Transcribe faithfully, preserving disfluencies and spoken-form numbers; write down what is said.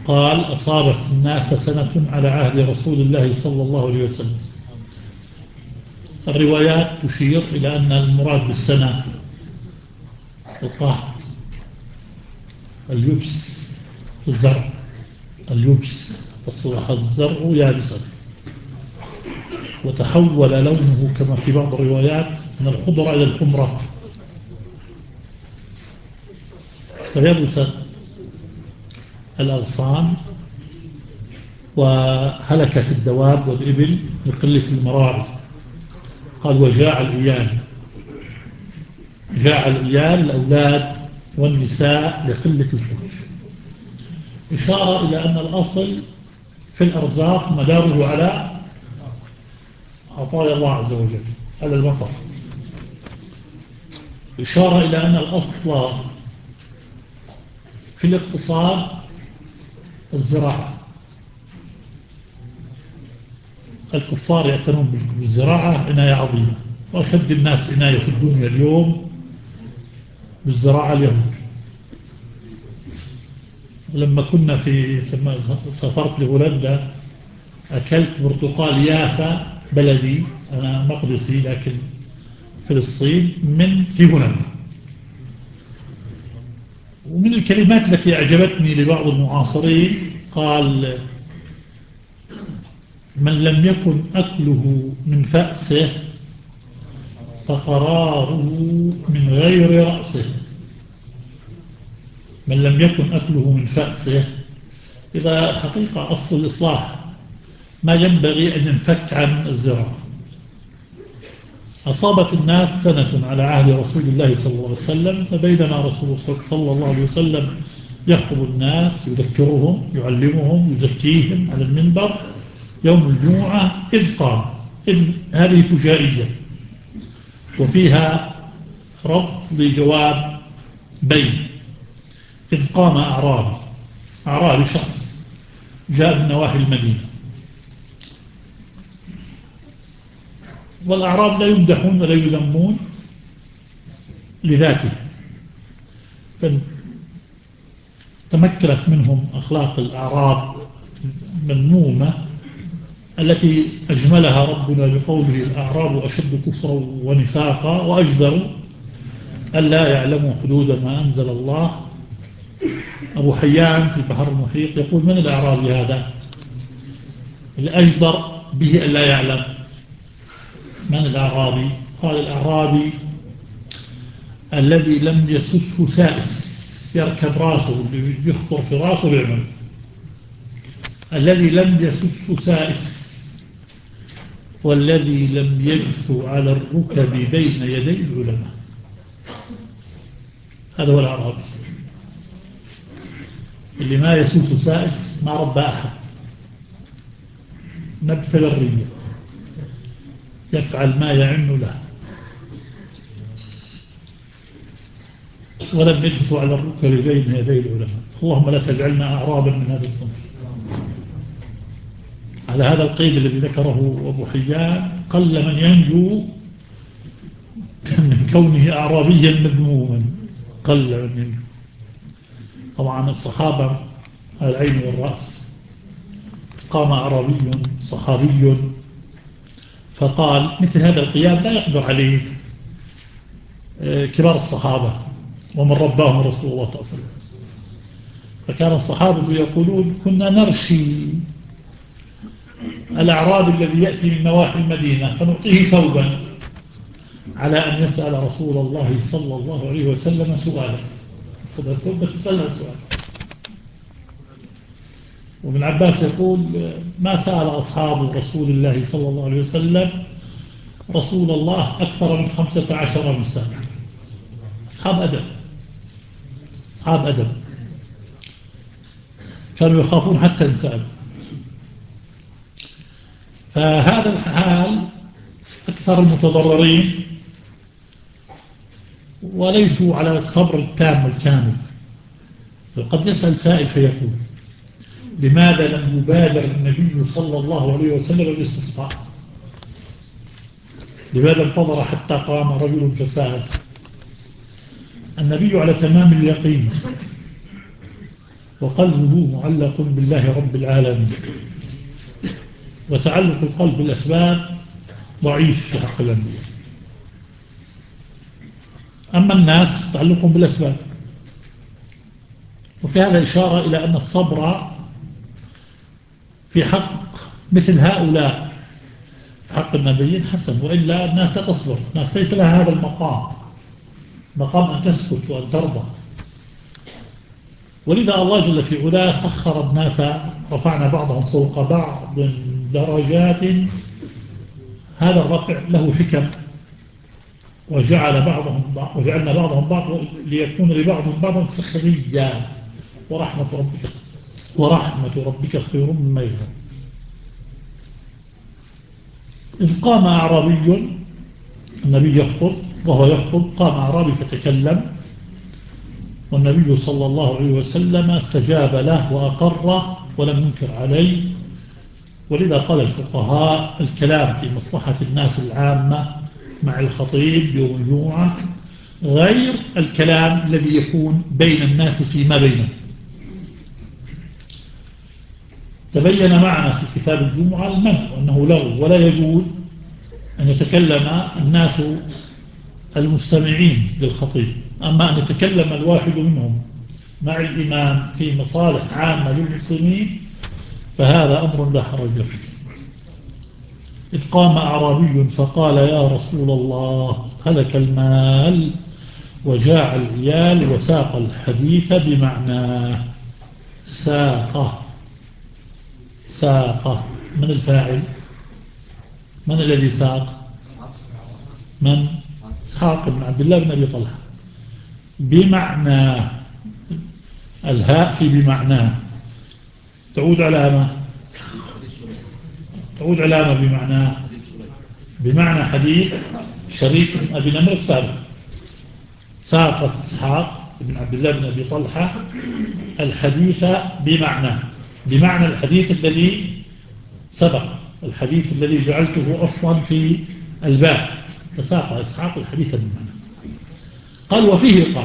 قال أصابت الناس سنة على عهد رسول الله صلى الله عليه وسلم. الروايات تشير إلى أن المراد بالسنة القحط، اليبس في الزرع، اليبس أصبح الزرع يابسا وتحول لونه كما في بعض الروايات من الخضرة إلى الحمرة، فيبست الأغصان وهلكت الدواب والإبل لقلة المراعي. قال وجاع الإيال، جاع الإيال الأولاد والنساء لقلة الفرج، إشارة إلى أن الأصل في الأرزاق مداره على عطايا الله عز وجل، على المطر. إشارة إلى أن الأصل في الاقتصاد الزراعة، الكفار يعتنون بالزراعة عناية عظيمة، وأشد الناس عناية في الدنيا اليوم بالزراعة اليهود. لما كنا في لما سافرت لهولندا أكلت برتقال يافا بلدي، أنا مقدسي لكن فلسطين، من في هولندا. ومن الكلمات التي أعجبتني لبعض المعاصرين قال من لم يكن أكله من فأسه فقراره من غير رأسه. من لم يكن أكله من فأسه، إذا حقيقة أصل الإصلاح ما ينبغي أن ينفك عن الزراعة. أصابت الناس سنة على عهد رسول الله صلى الله عليه وسلم، فبينما رسول صلى الله عليه وسلم يخطب الناس يذكرهم يعلمهم يزكيهم على المنبر يوم الجمعة إذ قام، إذ هذه فجائية وفيها ربط بجواب بين. إذ قام أعرابي، أعرابي شخص جاء من نواحي المدينة، والأعراب لا يمدحون ولا يذمون لذاته، فتمكنت منهم أخلاق الأعراب المذمومة التي أجملها ربنا بقوله الأعراب أشد كفرا ونفاقا وأجدر ألا يعلموا حدود ما أنزل الله. أبو حيان في البحر المحيط يقول من الأعرابي هذا الأجدر به ألا يعلم؟ من الأعرابي؟ قال الأعرابي الذي لم يسسه سائس يركب راسه، اللي يخطر في راسه يعمل، الذي لم يسسه سائس والذي لم يجث على الركب بين يدي العلماء. هذا هو الأعرابي اللي ما يسوس سائس، ما ربى أحد، نبت برية يفعل ما يعن له، ولم يجث على الركب بين يدي العلماء. اللهم لا تجعلنا أعرابا من هذا الصنف. على هذا القيد الذي ذكره أبو حيان قل من ينجو من كونه أعرابيا مذموما، قل من ينجو. طبعا الصحابة على العين والرأس. قام أعرابي صحابي فقال مثل هذا القيام لا يقدر عليه كبار الصحابة ومن رباهم رسول الله صلى الله عليه وسلم. فكان الصحابة يقولون كنا نرشي الأعرابي الذي يأتي من نواحي المدينة فنعطيه ثوبا على أن يسأل رسول الله صلى الله عليه وسلم سؤالا، فذا الثوب تسأله سؤال. وابن عباس يقول ما سأل أصحاب رسول الله صلى الله عليه وسلم رسول الله أكثر من خمسة عشر مساء. أصحاب أدب، أصحاب أدب كانوا يخافون حتى ينسألوا. فهذا الحال أكثر المتضررين وليسوا على الصبر التام والكامل. وقد يسأل سائل فيقول لماذا لم يبادر النبي صلى الله عليه وسلم بالاستسقاء؟ لماذا انتظر حتى قام رجل فسأل؟ النبي على تمام اليقين وقلبه معلق بالله رب العالمين. وتعلق القلب بالأسباب ضعيف في حق الأنبياء. أما الناس تعلقهم بالأسباب. وفي هذا إشارة إلى أن الصبر في حق مثل هؤلاء في حق النبيين حسن، وإلا الناس لا تصبر. الناس ليس لها هذا المقام، مقام أن تسكت وأن ترضى. ولذا الله جل في علاه سخر الناس، رفعنا بعضهم فوق بعض درجات. هذا الرفع له حكم، وجعل بعضهم بعض وجعلنا بعضهم بعض ليكون لبعضهم بعضا سخريا. ورحمة ربك ورحمة ربك خير مما يجمعون. إذ قام أعرابي، النبي يخطب وهو يخطب، قام أعرابي فتكلم، والنبي صلى الله عليه وسلم استجاب له وأقره ولم ينكر عليه. ولذا قال الفقهاء الكلام في مصلحة الناس العامة مع الخطيب يوم الجمعة غير الكلام الذي يكون بين الناس فيما بينهم. تبين معنا في كتاب الجمعة المنع، وأنه لغو ولا يجوز أن يتكلم الناس المستمعين للخطيب. أما أن يتكلم الواحد منهم مع الإمام في مصالح عامة للمسلمين فهذا أمر لا حرج فيه. إذ قام أعرابي فقال يا رسول الله هلك المال وجاع العيال، وساق الحديث بمعناه. ساقه ساقه من الفاعل؟ من الذي ساق؟ من؟ إسحاق بن عبد الله بن أبي طلحة. بمعنى الهاء في بمعناه تعود على ما؟ تعود على ما بمعناه؟ بمعنى حديث شريك بن أبي نمر السابق. ساق إسحاق بن عبد الله بن أبي طلحة الحديث بمعناه، بمعنى الحديث الذي سبق، الحديث الذي جعلته أصلا في الباب. فساق إسحاق الحديث بمعنى. قال وفيه قال